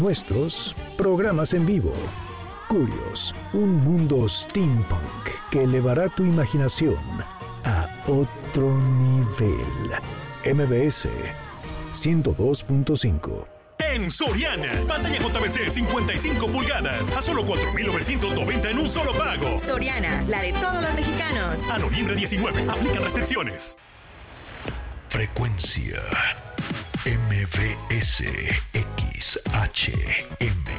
nuestros programas en vivo. Curios, un mundo steampunk que elevará tu imaginación a otro nivel. MBS 102.5. En Soriana, pantalla JVC 55 pulgadas a solo 4,990 en un solo pago. Soriana, la de todos los mexicanos. A noviembre 19, aplican restricciones. Frecuencia MBS XHM.